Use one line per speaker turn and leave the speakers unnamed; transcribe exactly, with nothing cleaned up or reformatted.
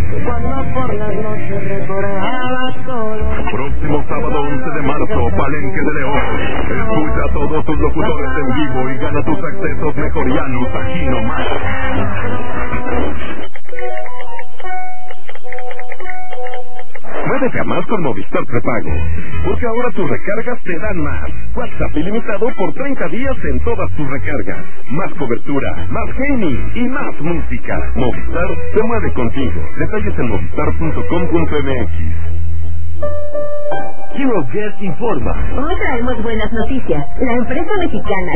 cuando por las noches recordaba solo.
Próximo sábado once de marzo, Palenque de León. Escucha a todos tus locutores en vivo y gana tus accesos mejorianos aquí nomás. Muévete a más con Movistar Prepago, porque ahora tus recargas te dan más. WhatsApp ilimitado por treinta días en todas tus recargas. Más cobertura, más gaming y más música. Movistar se mueve contigo. Detalles en movistar punto com punto m x.
HeroGuest informa.
Hoy traemos buenas noticias. La empresa mexicana